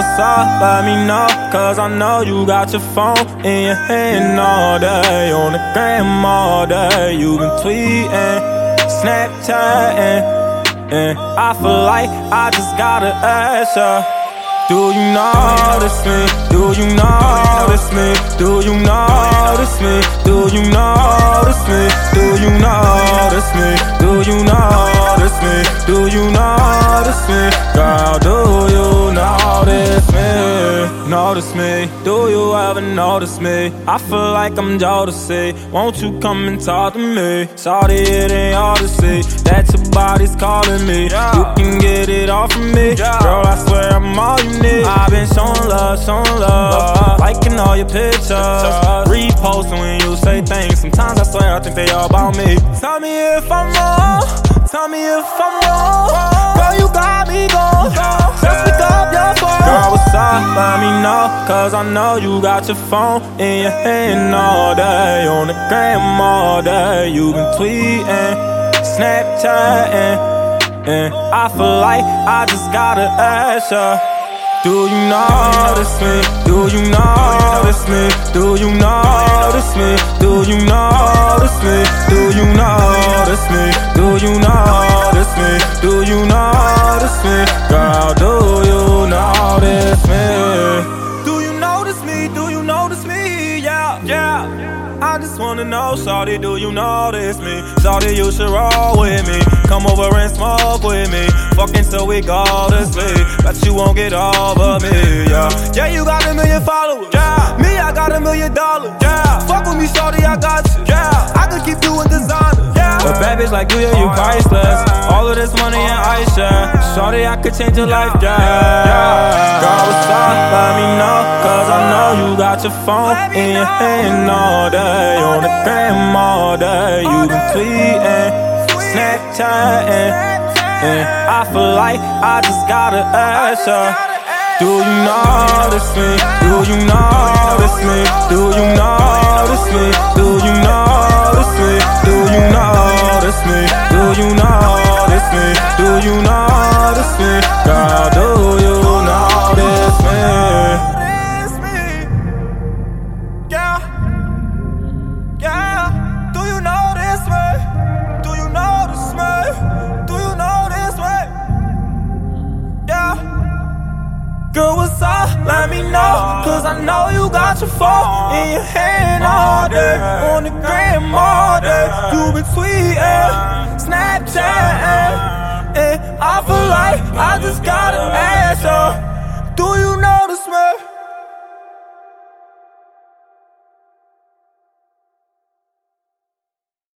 what's up? Let me know, cause I know you got your phone in your hand all day. On the gram all day, you been tweeting, Snapchatting, and I feel like I just gotta ask ya, do you notice me? Do you notice me? Do you notice me? Do you notice me? Do you notice me? Do you notice me? Do you notice me? Girl, do you notice me? Notice me? Do you ever notice me? I feel like I'm Jodeci. Won't you come and talk to me? Shawty, it ain't hard to see that your body's calling me. You can get it off of me, girl, I swear I'm all you need. I've been showing love, liking all your pictures, reposting when you say things. Sometimes I swear I think they all about me. Tell me if I'm wrong, tell me if I'm wrong. Girl, you got me going, just pick up your phone. Girl, what's up? Let me know, cause I know you got your phone in your hand all day. On the gram all day, you been tweeting, Snapchatting, and I feel like I just gotta ask ya, do you notice me? Do you notice me? Do you notice me? Do you notice me? Do you notice me? Do you notice me? Do you notice me? Girl, do you notice me? Do you notice me? Do you notice me? Yeah. I just wanna know, shawty, do you notice me? Shawty, you should roll with me. Come over and smoke with me. Fucking till we go to sleep. Bet you won't get over me, yeah, you got 1 million followers, me, I got $1 million, fuck with me, shawty, I got you, I could keep doing designer, but bad bitch like you, you priceless. All of this money and ice, shawty, I could change your life, Girl, what's up? Let me know, cause I know you got your phone in your hand all day. On the gram all day, you been tweeting, Snapchatting, and I feel like I just gotta ask ya, do you notice me? Do you notice me? Do you notice me? Do you notice me? Do you notice me? Do you notice me? Do you notice me? Girl, do you notice me? Yeah. Do you notice me? Do you notice me? Do you notice me? Yeah. Girl, what's up? Let me know, cause I know you got your phone in your hand all day. On the gram all day, you been tweeting, Snapchatting, and I feel like I just gotta ask ya,